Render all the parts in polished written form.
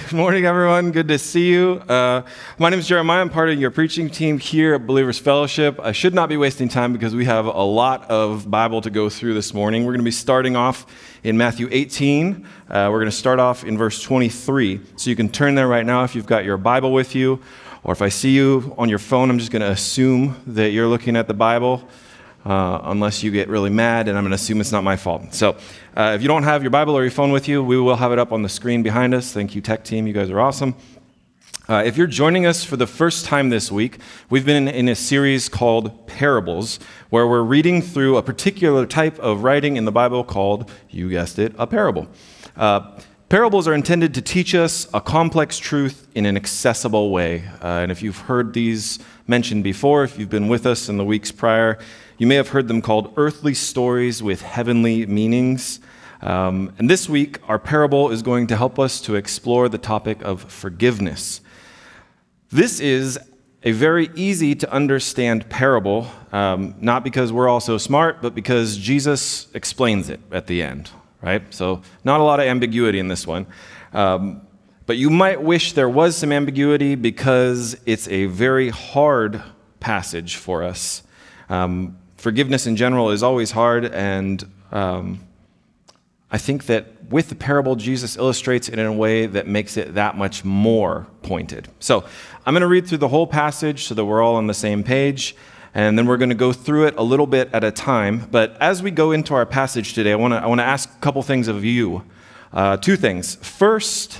Good morning, everyone. Good to see you. My name is Jeremiah. I'm part of your preaching team here at Believers Fellowship. I should not be wasting time because we have a lot of Bible to go through this morning. We're going to be starting off in Matthew 18. We're going to start off in verse 23. So you can turn there right now if you've got your Bible with you. Or if I see you on your phone, I'm just going to assume that you're looking at the Bible. Unless you get really mad, and I'm going to assume it's not my fault. So if you don't have your Bible or your phone with you, we will have it up on the screen behind us. Thank you, tech team. You guys are awesome. If you're joining us for the first time this week, we've been in a series called Parables, where we're reading through a particular type of writing in the Bible called, you guessed it, a parable. Parables are intended to teach us a complex truth in an accessible way. And if you've heard these mentioned before, if you've been with us in the weeks prior, you may have heard them called earthly stories with heavenly meanings. And this week, our parable is going to help us to explore the topic of forgiveness. This is a very easy to understand parable, not because we're all so smart, but because Jesus explains it at the end, right? So not a lot of ambiguity in this one. But you might wish there was some ambiguity because it's a very hard passage for us. Forgiveness in general is always hard, and I think that with the parable, Jesus illustrates it in a way that makes it that much more pointed. So I'm going to read through the whole passage so that we're all on the same page, and then we're going to go through it a little bit at a time. But as we go into our passage today, I want to ask a couple things of you. Two things. First,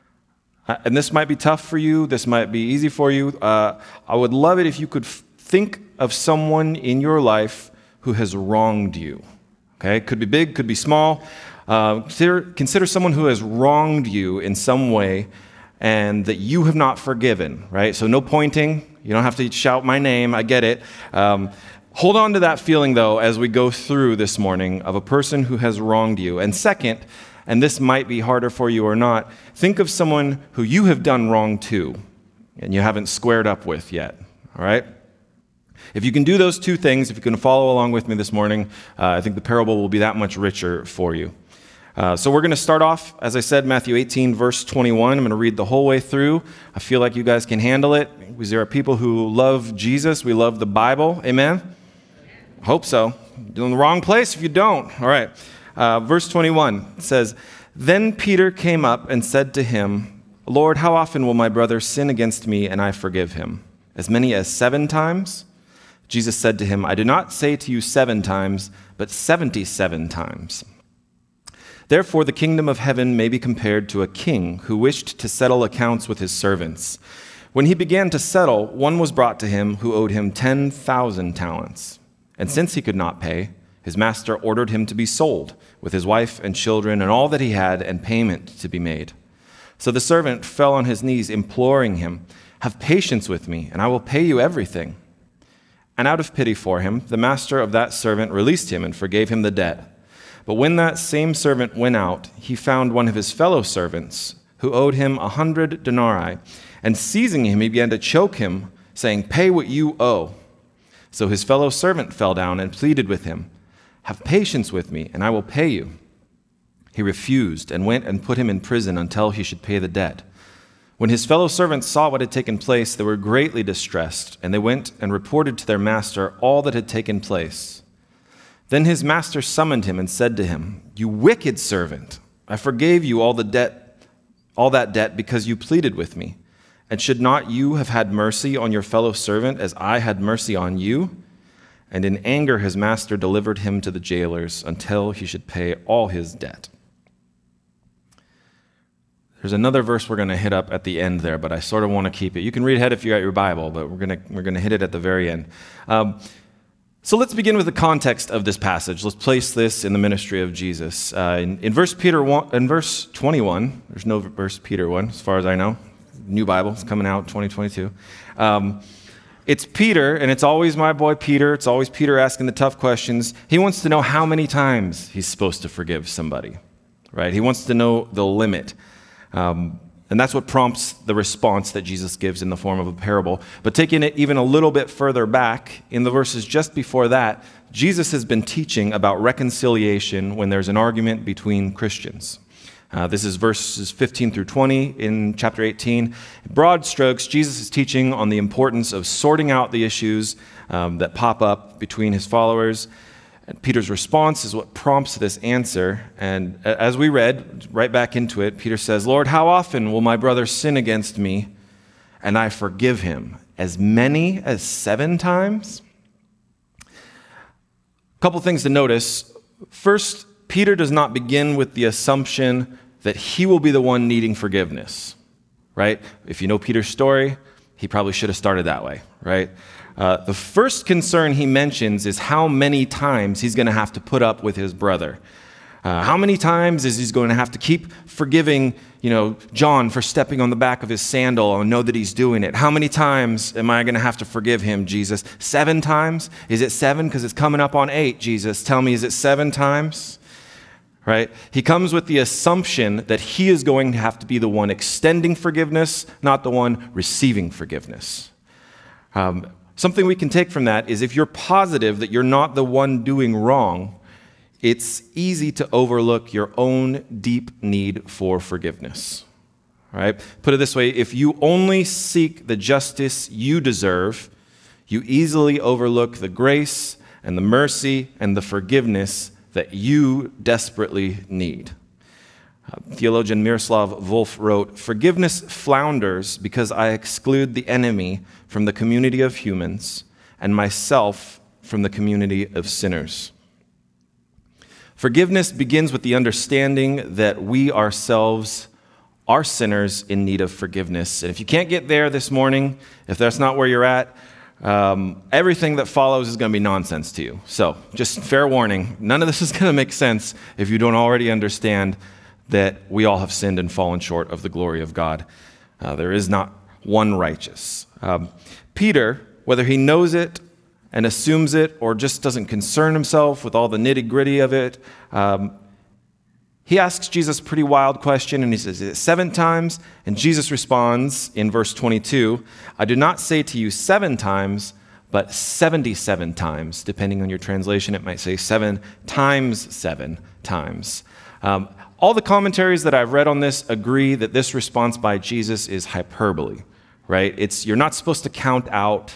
and this might be tough for you, this might be easy for you, I would love it if you could think of someone in your life who has wronged you. Okay, could be big, could be small. Consider someone who has wronged you in some way and that you have not forgiven, right? So no pointing. You don't have to shout my name. I get it. Hold on to that feeling, though, as we go through this morning of a person who has wronged you. And second, and this might be harder for you or not, think of someone who you have done wrong to and you haven't squared up with yet, all right? If you can do those two things, if you can follow along with me this morning, I think the parable will be that much richer for you. So we're going to start off, as I said, Matthew 18, verse 21. I'm going to read the whole way through. I feel like you guys can handle it. There are people who love Jesus. We love the Bible. Amen? Hope so. You're in the wrong place if you don't. All right. Verse 21 says, "Then Peter came up and said to him, 'Lord, how often will my brother sin against me and I forgive him? As many as 7 times?' Jesus said to him, 'I do not say to you 7 times, but 77 times. Therefore, the kingdom of heaven may be compared to a king who wished to settle accounts with his servants. When he began to settle, one was brought to him who owed him 10,000 talents. And since he could not pay, his master ordered him to be sold, with his wife and children and all that he had, and payment to be made. So the servant fell on his knees, imploring him, 'Have patience with me, and I will pay you everything.' And out of pity for him, the master of that servant released him and forgave him the debt. But when that same servant went out, he found one of his fellow servants who owed him 100 denarii, and seizing him, he began to choke him, saying, 'Pay what you owe.' So his fellow servant fell down and pleaded with him, 'Have patience with me, and I will pay you.' He refused and went and put him in prison until he should pay the debt. When his fellow servants saw what had taken place, they were greatly distressed, and they went and reported to their master all that had taken place. Then his master summoned him and said to him, 'You wicked servant, I forgave you all that debt because you pleaded with me. And should not you have had mercy on your fellow servant as I had mercy on you?' And in anger his master delivered him to the jailers until he should pay all his debt." There's another verse we're going to hit up at the end there, but I sort of want to keep it. You can read ahead if you're at your Bible, but we're going to hit it at the very end. So let's begin with the context of this passage. Let's place this in the ministry of Jesus. In verse 21, there's no verse Peter 1, as far as I know. New Bible, it's coming out 2022. It's Peter, and it's always my boy Peter. It's always Peter asking the tough questions. He wants to know how many times he's supposed to forgive somebody, right? He wants to know the limit. And that's what prompts the response that Jesus gives in the form of a parable. But taking it even a little bit further back, in the verses just before that, Jesus has been teaching about reconciliation when there's an argument between Christians. This is verses 15 through 20 in chapter 18. In broad strokes, Jesus is teaching on the importance of sorting out the issues that pop up between his followers. And Peter's response is what prompts this answer. And as we read, right back into it, Peter says, "Lord, how often will my brother sin against me and I forgive him? As many as 7 times?" A couple things to notice. First, Peter does not begin with the assumption that he will be the one needing forgiveness, right? If you know Peter's story, he probably should have started that way, right? The first concern he mentions is how many times he's going to have to put up with his brother. How many times is he going to have to keep forgiving, John for stepping on the back of his sandal and know that he's doing it? How many times am I going to have to forgive him, Jesus? 7 times? Is it 7? Because it's coming up on 8, Jesus. Tell me, is it 7 times? Right? He comes with the assumption that he is going to have to be the one extending forgiveness, not the one receiving forgiveness. Something we can take from that is if you're positive that you're not the one doing wrong, it's easy to overlook your own deep need for forgiveness. All right? Put it this way, if you only seek the justice you deserve, you easily overlook the grace and the mercy and the forgiveness that you desperately need. Theologian Miroslav Volf wrote, "Forgiveness flounders because I exclude the enemy from the community of humans and myself from the community of sinners." Forgiveness begins with the understanding that we ourselves are sinners in need of forgiveness. And if you can't get there this morning, if that's not where you're at, everything that follows is going to be nonsense to you. So just fair warning, none of this is going to make sense if you don't already understand that we all have sinned and fallen short of the glory of God. There is not one righteous. Peter, whether he knows it and assumes it or just doesn't concern himself with all the nitty-gritty of it, he asks Jesus a pretty wild question, and he says, "Is it 7 times?" And Jesus responds in verse 22, "I do not say to you 7 times, but 77 times." Depending on your translation, it might say 7 times 7 times. All the commentaries that I've read on this agree that this response by Jesus is hyperbole, right? You're not supposed to count out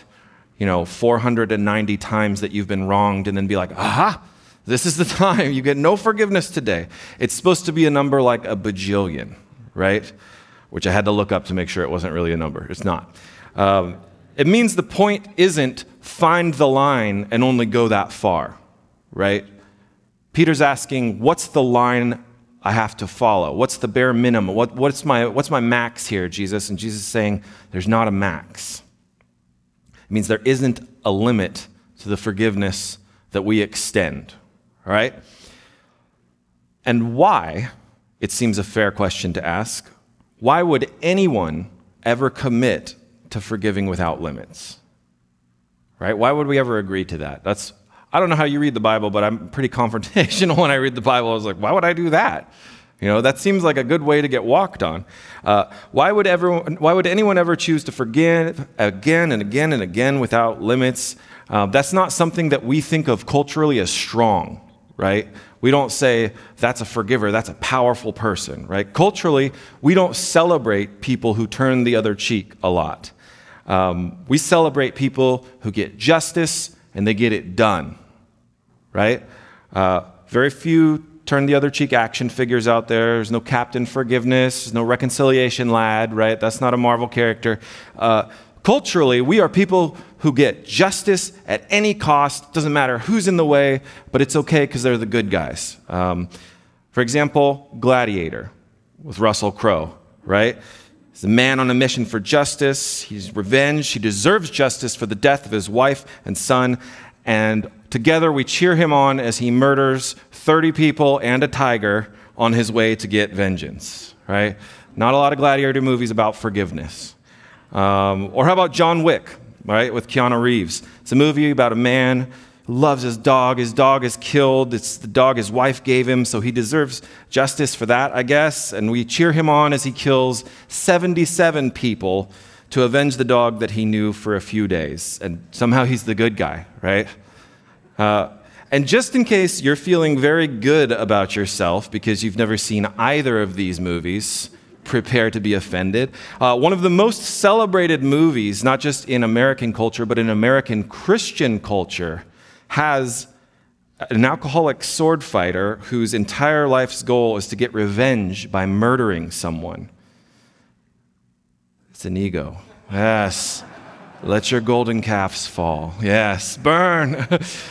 490 times that you've been wronged and then be like, aha, this is the time. You get no forgiveness today. It's supposed to be a number like a bajillion, right? Which I had to look up to make sure it wasn't really a number. It's not. It means the point isn't find the line and only go that far, right? Peter's asking, what's the line I have to follow? What's the bare minimum? What's my max here, Jesus? And Jesus is saying, there's not a max. It means there isn't a limit to the forgiveness that we extend, all right? And why, it seems a fair question to ask, why would anyone ever commit to forgiving without limits, right? Why would we ever agree to that? I don't know how you read the Bible, but I'm pretty confrontational when I read the Bible. I was like, why would I do that? That seems like a good way to get walked on. Why would anyone ever choose to forgive again and again and again without limits? That's not something that we think of culturally as strong, right? We don't say, that's a forgiver, that's a powerful person, right? Culturally, we don't celebrate people who turn the other cheek a lot. We celebrate people who get justice and they get it done, right? Very few turn the other cheek action figures out there. There's no Captain Forgiveness, there's no Reconciliation Lad, right? That's not a Marvel character. Culturally, we are people who get justice at any cost. Doesn't matter who's in the way, but it's okay because they're the good guys. For example, Gladiator with Russell Crowe, right? He's a man on a mission for justice. He's revenge. He deserves justice for the death of his wife and son. And together we cheer him on as he murders 30 people and a tiger on his way to get vengeance, right? Not a lot of gladiator movies about forgiveness. Or how about John Wick, right, with Keanu Reeves? It's a movie about a man who loves his dog. His dog is killed. It's the dog his wife gave him, so he deserves justice for that, I guess. And we cheer him on as he kills 77 people to avenge the dog that he knew for a few days. And somehow he's the good guy, right? And just in case you're feeling very good about yourself because you've never seen either of these movies, prepare to be offended. One of the most celebrated movies, not just in American culture, but in American Christian culture, has an alcoholic sword fighter whose entire life's goal is to get revenge by murdering someone. It's Inigo. Yes. Let your golden calves fall. Yes, burn.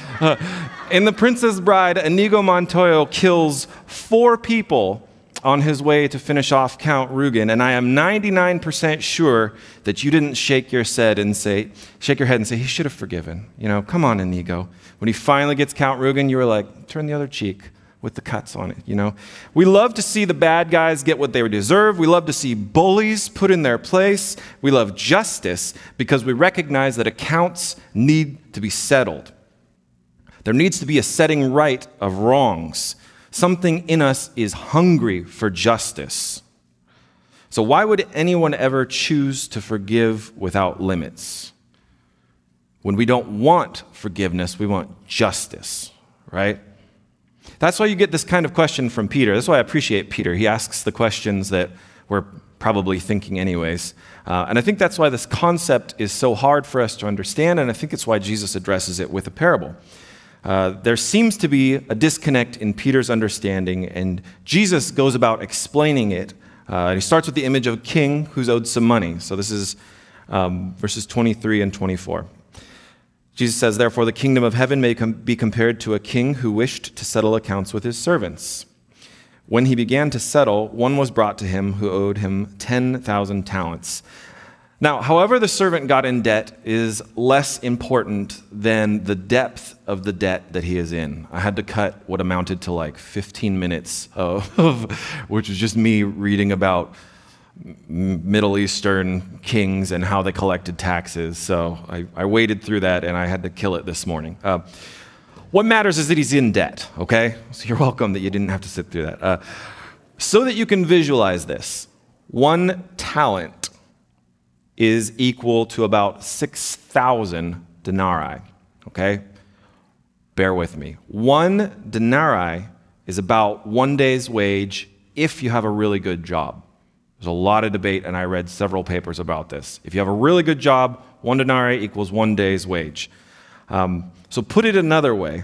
In The Princess Bride, Inigo Montoya kills 4 people on his way to finish off Count Rugen, and I am 99% sure that you didn't shake your head and say, he should have forgiven. Come on, Inigo. When he finally gets Count Rugen, you were like, turn the other cheek with the cuts on it, We love to see the bad guys get what they deserve. We love to see bullies put in their place. We love justice because we recognize that accounts need to be settled. There needs to be a setting right of wrongs. Something in us is hungry for justice. So why would anyone ever choose to forgive without limits? When we don't want forgiveness, we want justice, right? That's why you get this kind of question from Peter. That's why I appreciate Peter. He asks the questions that we're probably thinking anyways. And I think that's why this concept is so hard for us to understand, and I think it's why Jesus addresses it with a parable. There seems to be a disconnect in Peter's understanding, and Jesus goes about explaining it. He starts with the image of a king who's owed some money. So this is verses 23 and 24. Jesus says, "Therefore the kingdom of heaven may be compared to a king who wished to settle accounts with his servants. When he began to settle, one was brought to him who owed him 10,000 talents. Now, however the servant got in debt is less important than the depth of the debt that he is in. I had to cut what amounted to like 15 minutes of which was just me reading about Middle Eastern kings and how they collected taxes. So I waded through that and I had to kill it this morning. What matters is that he's in debt, okay? So you're welcome that you didn't have to sit through that. So that you can visualize this, 1 talent is equal to about 6,000 denarii, okay? Bear with me. 1 denarii is about 1 day's wage if you have a really good job. There's a lot of debate, and I read several papers about this. If you have a really good job, 1 denarii equals 1 day's wage. So put it another way,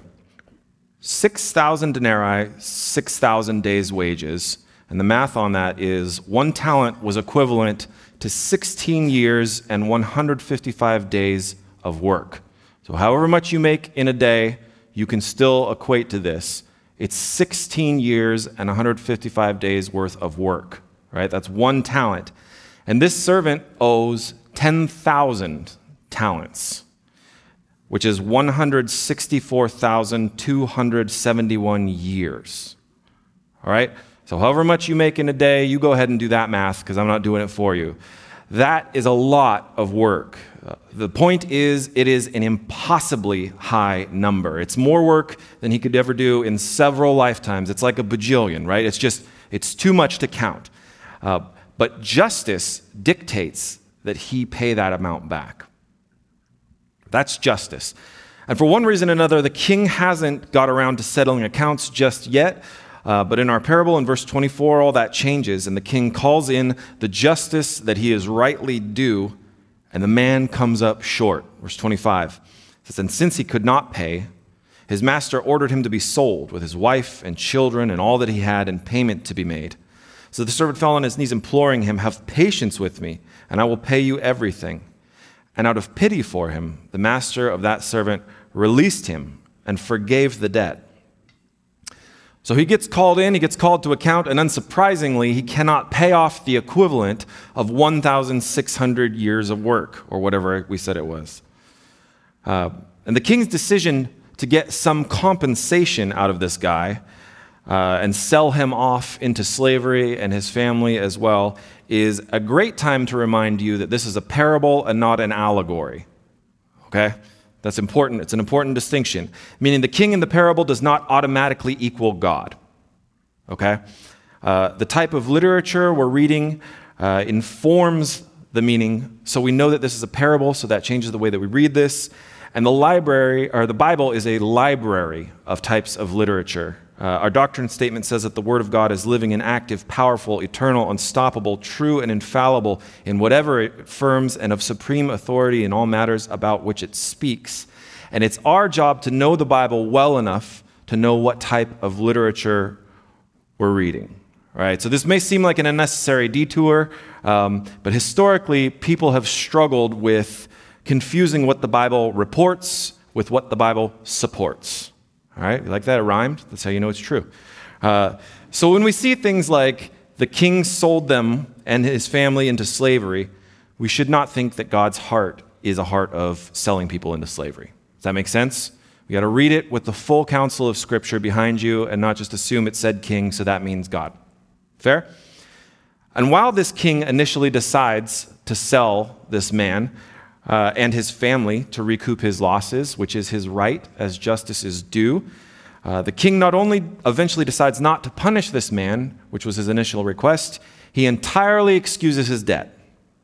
6,000 denarii, 6,000 days' wages, and the math on that is 1 talent was equivalent to 16 years and 155 days of work. So however much you make in a day, you can still equate to this. It's 16 years and 155 days worth of work, right? That's 1 talent. And this servant owes 10,000 talents, which is 164,271 years, all right? So however much you make in a day, you go ahead and do that math because I'm not doing it for you. That is a lot of work. The point is, it is an impossibly high number. It's more work than he could ever do in several lifetimes. It's like a bajillion, right? It's too much to count. But justice dictates that he pay that amount back. That's justice. And for one reason or another, the king hasn't got around to settling accounts just yet. But in our parable in verse 24, all that changes, and the king calls in the justice that he is rightly due, and the man comes up short. Verse 25 says, "And since he could not pay, his master ordered him to be sold with his wife and children and all that he had, and payment to be made. So the servant fell on his knees, imploring him, 'Have patience with me, and I will pay you everything.' And out of pity for him, the master of that servant released him and forgave the debt. So he gets called in, he gets called to account, and unsurprisingly, he cannot pay off the equivalent of 1,600 years of work, or whatever we said it was. And the king's decision to get some compensation out of this guy and sell him off into slavery and his family as well is a great time to remind you that this is a parable and not an allegory. Okay? That's important. It's an important distinction. Meaning the king in the parable does not automatically equal God. Okay? The type of literature we're reading informs the meaning. So we know that this is a parable, so that changes the way that we read this. And the Bible is a library of types of literature. Our doctrine statement says that the Word of God is living and active, powerful, eternal, unstoppable, true, and infallible in whatever it affirms, and of supreme authority in all matters about which it speaks. And it's our job to know the Bible well enough to know what type of literature we're reading. Right? So this may seem like an unnecessary detour, but historically, people have struggled with confusing what the Bible reports with what the Bible supports. All right, you like that? It rhymed? That's how you know it's true. So when we see things like the king sold them and his family into slavery, we should not think that God's heart is a heart of selling people into slavery. Does that make sense? We got to read it with the full counsel of Scripture behind you and not just assume it said king, so that means God. Fair? And while this king initially decides to sell this man and his family to recoup his losses, which is his right as justice is due, the king not only eventually decides not to punish this man, which was his initial request, he entirely excuses his debt.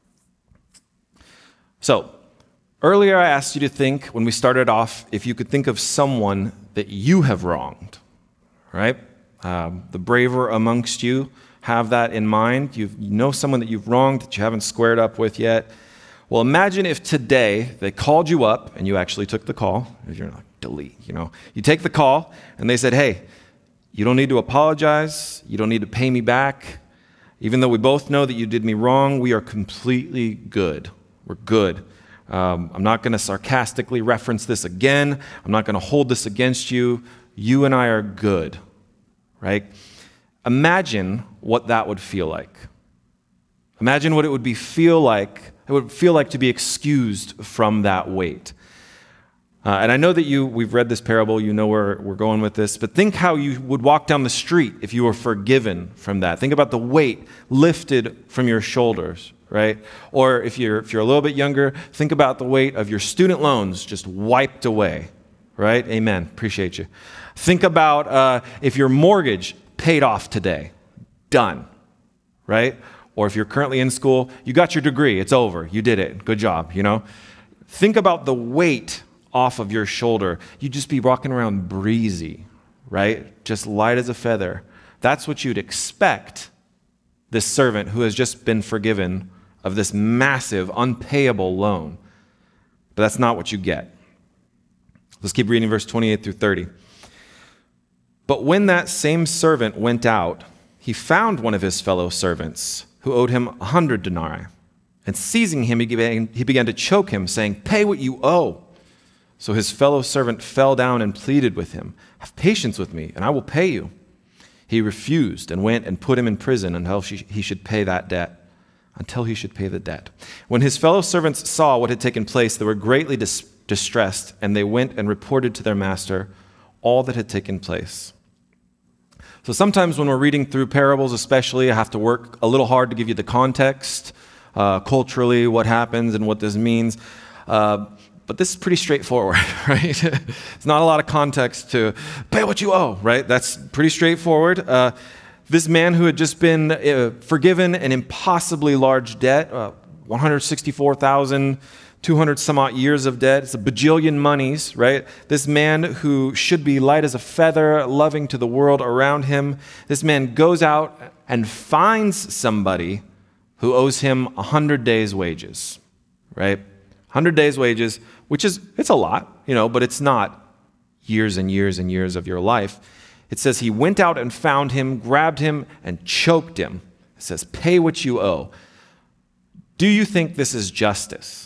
So, earlier I asked you to think, when we started off, if you could think of someone that you have wronged, right? The braver amongst you have that in mind. You know someone that you've wronged that you haven't squared up with yet. Well, imagine if today they called you up and you actually took the call. If you're like, delete, you take the call and they said, hey, you don't need to apologize. You don't need to pay me back. Even though we both know that you did me wrong, we are completely good. We're good. I'm not going to sarcastically reference this again. I'm not going to hold this against you. You and I are good, right? Imagine what that would feel like. Imagine what it would feel like to be excused from that weight. And I know that we've read this parable, you know where we're going with this, but think how you would walk down the street if you were forgiven from that. Think about the weight lifted from your shoulders, right? Or if you're a little bit younger, think about the weight of your student loans just wiped away, right? Amen. Appreciate you. Think about if your mortgage paid off today, done, right? Or if you're currently in school, you got your degree, it's over, you did it, good job, Think about the weight off of your shoulder. You'd just be walking around breezy, right? Just light as a feather. That's what you'd expect this servant who has just been forgiven of this massive, unpayable loan. But that's not what you get. Let's keep reading verse 28 through 30. But when that same servant went out, he found one of his fellow servants who owed him 100 denarii. And seizing him, he began to choke him, saying, "Pay what you owe." So his fellow servant fell down and pleaded with him, "Have patience with me, and I will pay you." He refused and went and put him in prison until he should pay that debt. Until he should pay the debt. When his fellow servants saw what had taken place, they were greatly distressed, and they went and reported to their master all that had taken place. So sometimes when we're reading through parables especially, I have to work a little hard to give you the context, culturally, what happens and what this means. But this is pretty straightforward, right? It's not a lot of context to pay what you owe, right? That's pretty straightforward. This man who had just been forgiven an impossibly large debt, 164,200 some odd years of debt. It's a bajillion monies, right? This man who should be light as a feather, loving to the world around him. This man goes out and finds somebody who owes him 100 days' wages, right? 100 days' wages, it's a lot, but it's not years and years and years of your life. It says he went out and found him, grabbed him, and choked him. It says, "Pay what you owe." Do you think this is justice?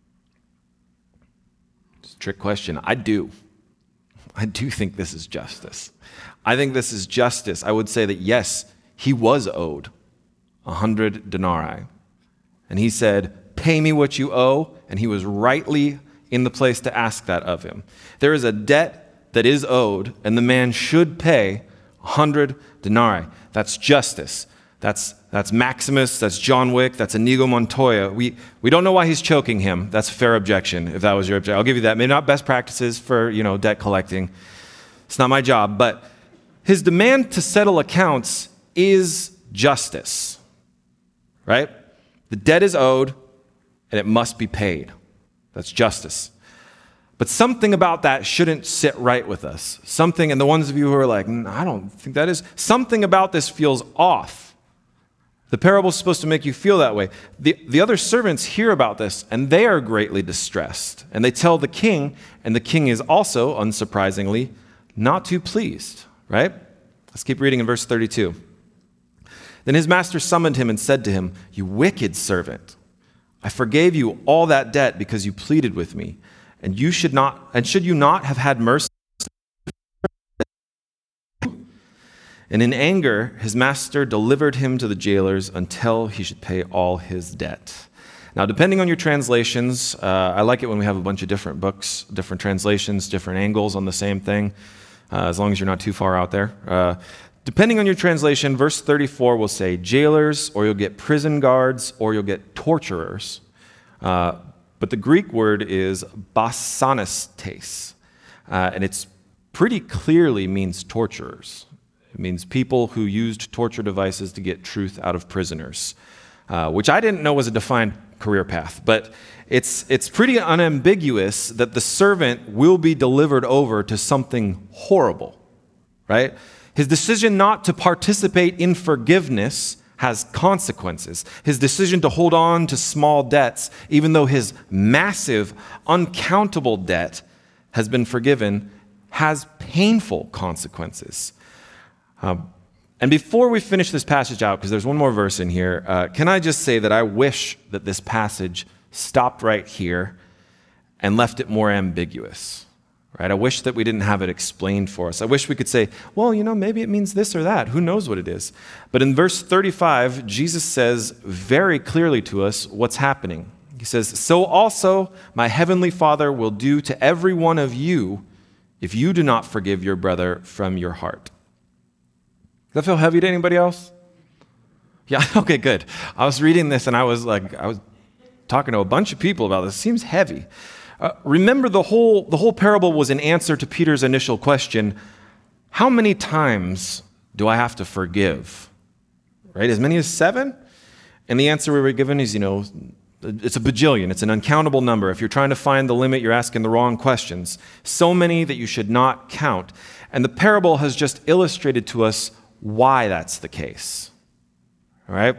It's a trick question. I do. I do think this is justice. I think this is justice. I would say that yes, he was owed 100 denarii. And he said, "Pay me what you owe," and he was rightly in the place to ask that of him. There is a debt that is owed, and the man should pay 100 denarii. That's justice. That's Maximus, that's John Wick, that's Inigo Montoya. We don't know why he's choking him. That's a fair objection, if that was your objection. I'll give you that. Maybe not best practices for, debt collecting. It's not my job. But his demand to settle accounts is justice, right? The debt is owed, and it must be paid. That's justice. But something about that shouldn't sit right with us. Something, and the ones of you who are like, I don't think that is, something about this feels off. The parable is supposed to make you feel that way. The other servants hear about this, and they are greatly distressed. And they tell the king, and the king is also, unsurprisingly, not too pleased, right? Let's keep reading in verse 32. Then his master summoned him and said to him, "You wicked servant, I forgave you all that debt because you pleaded with me. And should you not have had mercy?" And in anger, his master delivered him to the jailers until he should pay all his debt. Now, depending on your translations, I like it when we have a bunch of different books, different translations, different angles on the same thing, as long as you're not too far out there. Depending on your translation, verse 34 will say jailers, or you'll get prison guards, or you'll get torturers. But the Greek word is basanistes, and it's pretty clearly means torturers. It means people who used torture devices to get truth out of prisoners, which I didn't know was a defined career path. But it's pretty unambiguous that the servant will be delivered over to something horrible, right? His decision not to participate in forgiveness has consequences. His decision to hold on to small debts, even though his massive, uncountable debt has been forgiven, has painful consequences. And before we finish this passage out, because there's one more verse in here, can I just say that I wish that this passage stopped right here and left it more ambiguous, right? I wish that we didn't have it explained for us. I wish we could say, well, maybe it means this or that. Who knows what it is? But in verse 35, Jesus says very clearly to us what's happening. He says, "So also my heavenly Father will do to every one of you if you do not forgive your brother from your heart." Does that feel heavy to anybody else? Yeah, okay, good. I was reading this and I was talking to a bunch of people about this. It seems heavy. Remember, the whole parable was an answer to Peter's initial question, how many times do I have to forgive? Right? As many as 7? And the answer we were given is, it's a bajillion. It's an uncountable number. If you're trying to find the limit, you're asking the wrong questions. So many that you should not count. And the parable has just illustrated to us why that's the case. All right?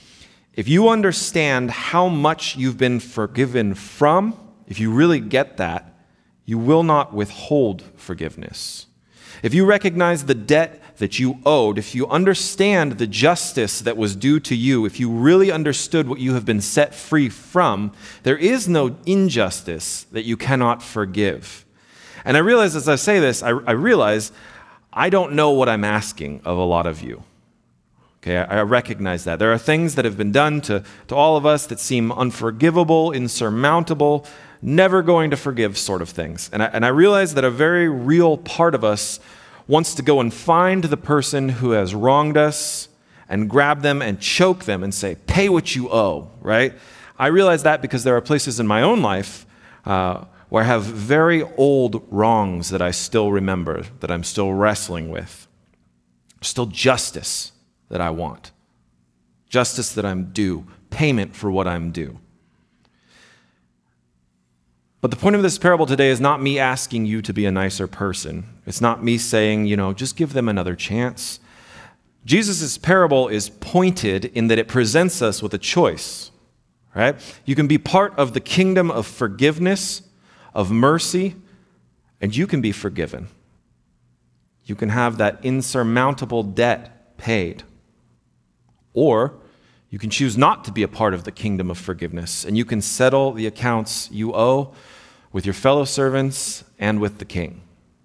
If you understand how much you've been forgiven from, if you really get that, you will not withhold forgiveness. If you recognize the debt that you owed, if you understand the justice that was due to you, if you really understood what you have been set free from, there is no injustice that you cannot forgive. And I realize as I say this, I realize I don't know what I'm asking of a lot of you. Okay, I recognize that. There are things that have been done to all of us that seem unforgivable, insurmountable, never going to forgive sort of things. And I realize that a very real part of us wants to go and find the person who has wronged us and grab them and choke them and say, pay what you owe, right? I realize that because there are places in my own life where I have very old wrongs that I still remember, that I'm still wrestling with. Still justice that I want. Justice that I'm due. Payment for what I'm due. But the point of this parable today is not me asking you to be a nicer person. It's not me saying, just give them another chance. Jesus' parable is pointed in that it presents us with a choice, right? You can be part of the kingdom of forgiveness, of mercy, and you can be forgiven. You can have that insurmountable debt paid. Or you can choose not to be a part of the kingdom of forgiveness, and you can settle the accounts you owe with your fellow servants and with the king.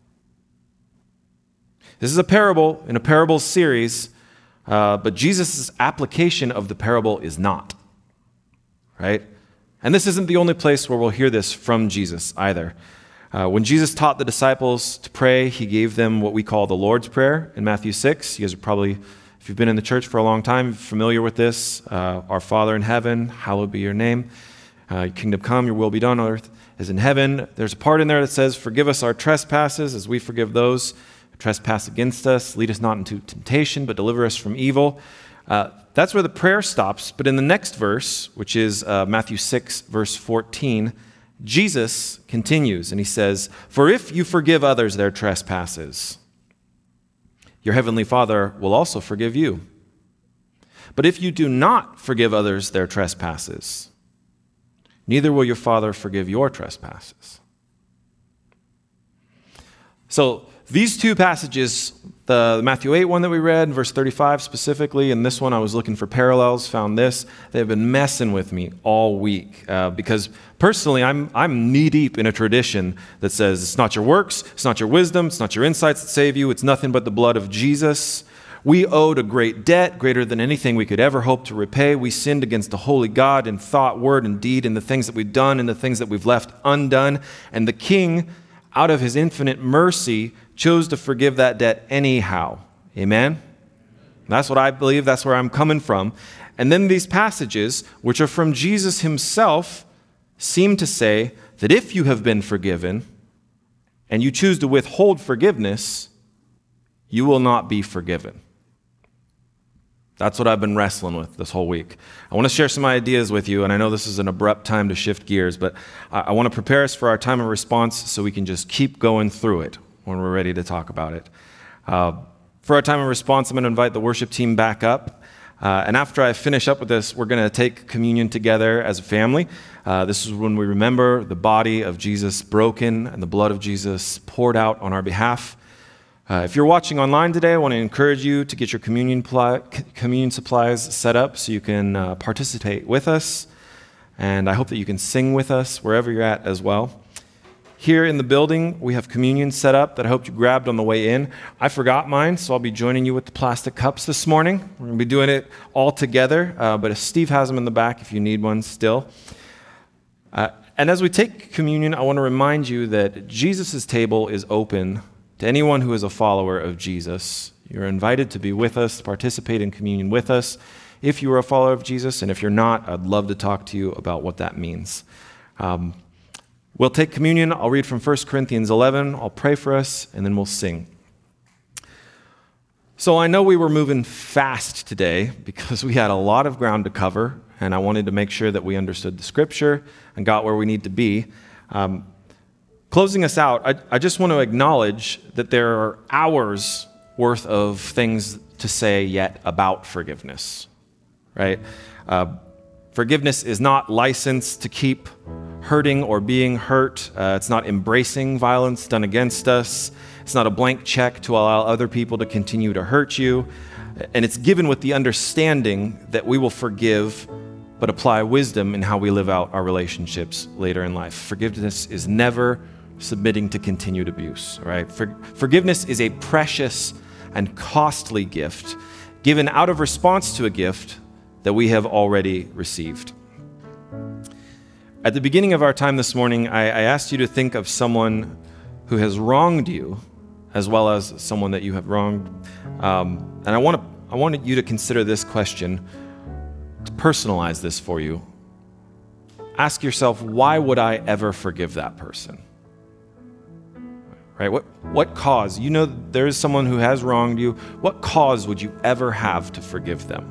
This is a parable in a parable series, but Jesus' application of the parable is not, right? And this isn't the only place where we'll hear this from Jesus either. When Jesus taught the disciples to pray, he gave them what we call the Lord's Prayer in Matthew 6. You guys are probably, if you've been in the church for a long time, familiar with this. Our Father in heaven, hallowed be your name. Your kingdom come, your will be done on earth as in heaven. There's a part in there that says, forgive us our trespasses as we forgive those who trespass against us. Lead us not into temptation, but deliver us from evil. That's where the prayer stops. But in the next verse, which is Matthew 6, verse 14, Jesus continues and he says, "For if you forgive others their trespasses, your heavenly Father will also forgive you. But if you do not forgive others their trespasses, neither will your Father forgive your trespasses." So these two passages, the Matthew 8 one that we read, verse 35 specifically, and this one I was looking for parallels, found this. They've been messing with me all week because personally I'm knee-deep in a tradition that says it's not your works, it's not your wisdom, it's not your insights that save you, it's nothing but the blood of Jesus. We owed a great debt, greater than anything we could ever hope to repay. We sinned against the holy God in thought, word, and deed, in the things that we've done and the things that we've left undone. And the King, out of his infinite mercy, chose to forgive that debt anyhow. Amen? That's what I believe. That's where I'm coming from. And then these passages, which are from Jesus himself, seem to say that if you have been forgiven and you choose to withhold forgiveness, you will not be forgiven. That's what I've been wrestling with this whole week. I want to share some ideas with you, and I know this is an abrupt time to shift gears, but I want to prepare us for our time of response so we can just keep going through it when we're ready to talk about it. For our time of response, I'm going to invite the worship team back up. And after I finish up with this, we're going to take communion together as a family. This is when we remember the body of Jesus broken and the blood of Jesus poured out on our behalf. If you're watching online today, I want to encourage you to get your communion supplies set up so you can participate with us. And I hope that you can sing with us wherever you're at as well. Here in the building, we have communion set up that I hope you grabbed on the way in. I forgot mine, so I'll be joining you with the plastic cups this morning. We're going to be doing it all together, but if Steve has them in the back if you need one still. And as we take communion, I want to remind you that Jesus' table is open to anyone who is a follower of Jesus. You're invited to be with us, to participate in communion with us. If you are a follower of Jesus, and if you're not, I'd love to talk to you about what that means. We'll take communion. I'll read from 1 Corinthians 11. I'll pray for us, and then we'll sing. So I know we were moving fast today because we had a lot of ground to cover, and I wanted to make sure that we understood the Scripture and got where we need to be. Closing us out, I just want to acknowledge that there are hours worth of things to say yet about forgiveness, right? Forgiveness is not licensed to keep hurting or being hurt. It's not embracing violence done against us. It's not a blank check to allow other people to continue to hurt you. And it's given with the understanding that we will forgive, but apply wisdom in how we live out our relationships later in life. Forgiveness is never submitting to continued abuse, right? Forgiveness is a precious and costly gift given out of response to a gift that we have already received. At the beginning of our time this morning, I asked you to think of someone who has wronged you as well as someone that you have wronged. And I wanted you to consider this question, to personalize this for you. Ask yourself, why would I ever forgive that person? Right? What cause? You know there is someone who has wronged you. What cause would you ever have to forgive them?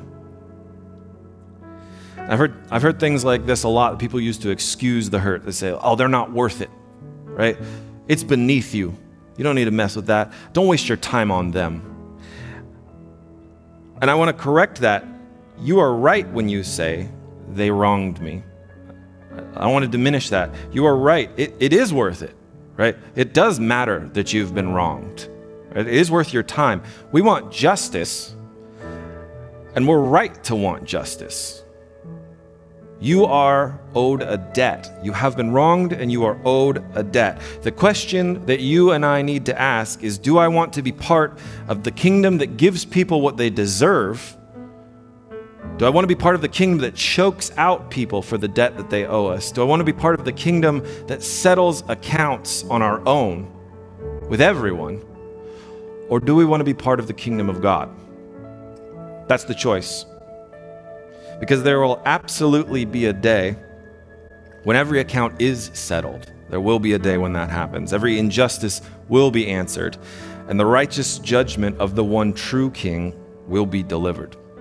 I've heard things like this a lot. People use to excuse the hurt. They say, "Oh, they're not worth it." Right? It's beneath you. You don't need to mess with that. Don't waste your time on them. And I want to correct that. You are right when you say they wronged me. I want to diminish that. You are right. It is worth it. Right? It does matter that you've been wronged. Right? It is worth your time. We want justice, and we're right to want justice. You are owed a debt. You have been wronged, and you are owed a debt. The question that you and I need to ask is, do I want to be part of the kingdom that gives people what they deserve? Do I want to be part of the kingdom that chokes out people for the debt that they owe us? Do I want to be part of the kingdom that settles accounts on our own with everyone? Or do we want to be part of the kingdom of God? That's the choice. Because there will absolutely be a day when every account is settled. There will be a day when that happens. Every injustice will be answered, and the righteous judgment of the one true King will be delivered.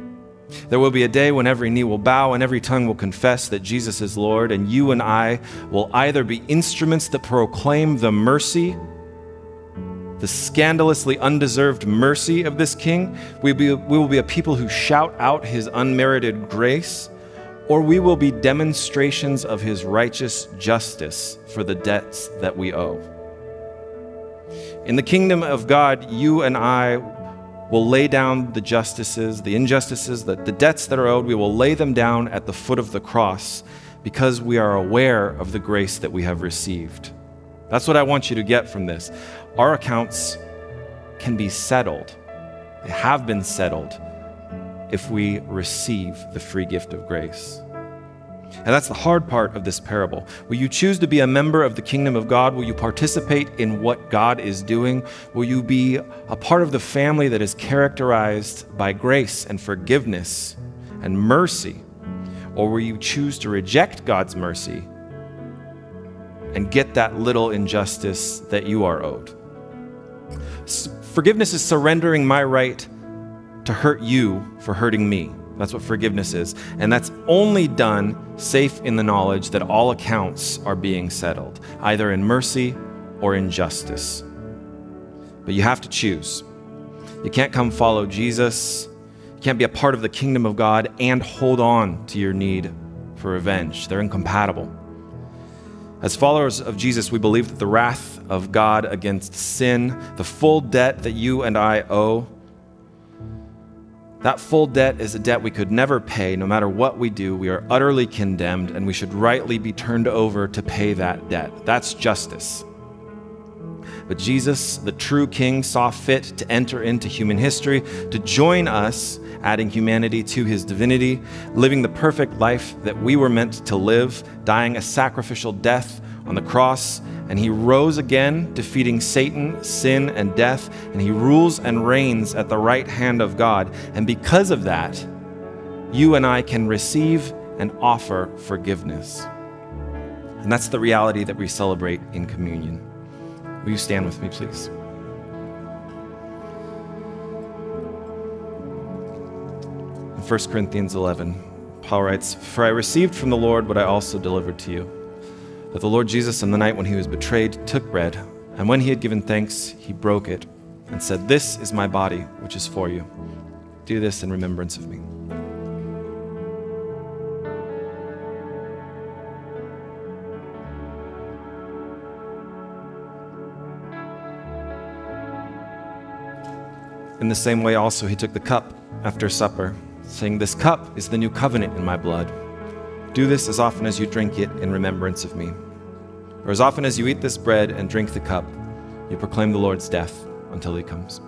There will be a day when every knee will bow and every tongue will confess that Jesus is Lord, and you and I will either be instruments that proclaim the mercy, the scandalously undeserved mercy of this King. We will be a people who shout out his unmerited grace, or we will be demonstrations of his righteous justice for the debts that we owe. In the kingdom of God, you and I will lay down the justices, the injustices, the debts that are owed. We will lay them down at the foot of the cross because we are aware of the grace that we have received. That's what I want you to get from this. Our accounts can be settled. They have been settled if we receive the free gift of grace. And that's the hard part of this parable. Will you choose to be a member of the kingdom of God? Will you participate in what God is doing? Will you be a part of the family that is characterized by grace and forgiveness and mercy? Or will you choose to reject God's mercy and get that little injustice that you are owed? Forgiveness is surrendering my right to hurt you for hurting me. That's what forgiveness is. And that's only done safe in the knowledge that all accounts are being settled, either in mercy or in justice. But you have to choose. You can't come follow Jesus. You can't be a part of the kingdom of God and hold on to your need for revenge. They're incompatible. As followers of Jesus, we believe that the wrath of God against sin, the full debt that you and I owe, that full debt is a debt we could never pay. No matter what we do, we are utterly condemned, and we should rightly be turned over to pay that debt. That's justice. But Jesus, the true King, saw fit to enter into human history, to join us, adding humanity to his divinity, living the perfect life that we were meant to live, dying a sacrificial death on the cross, and he rose again, defeating Satan, sin, and death, and he rules and reigns at the right hand of God. And because of that, you and I can receive and offer forgiveness. And that's the reality that we celebrate in communion. Will you stand with me, please? In 1 Corinthians 11, Paul writes, "For I received from the Lord what I also delivered to you, that the Lord Jesus, on the night when he was betrayed, took bread, and when he had given thanks, he broke it and said, 'This is my body, which is for you. Do this in remembrance of me.'" In the same way also he took the cup after supper, saying, "This cup is the new covenant in my blood. Do this as often as you drink it in remembrance of me. For as often as you eat this bread and drink the cup, you proclaim the Lord's death until he comes."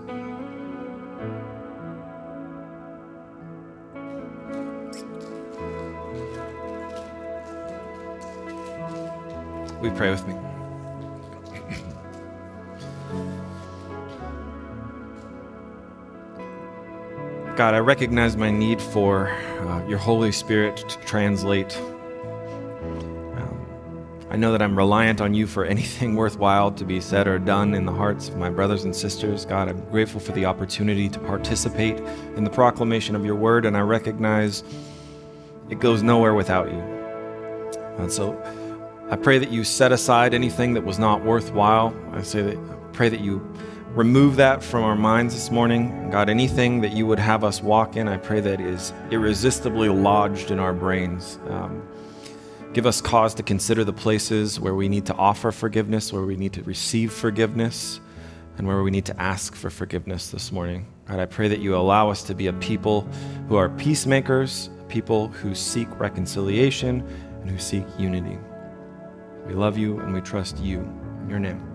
Will you pray with me? God, I recognize my need for your Holy Spirit to translate. I know that I'm reliant on you for anything worthwhile to be said or done in the hearts of my brothers and sisters. God, I'm grateful for the opportunity to participate in the proclamation of your word, and I recognize it goes nowhere without you. And so I pray that you set aside anything that was not worthwhile. I pray that you remove that from our minds this morning. God, anything that you would have us walk in, I pray that is irresistibly lodged in our brains. Give us cause to consider the places where we need to offer forgiveness, where we need to receive forgiveness, and where we need to ask for forgiveness this morning. God, I pray that you allow us to be a people who are peacemakers, people who seek reconciliation, and who seek unity. We love you and we trust you. In your name.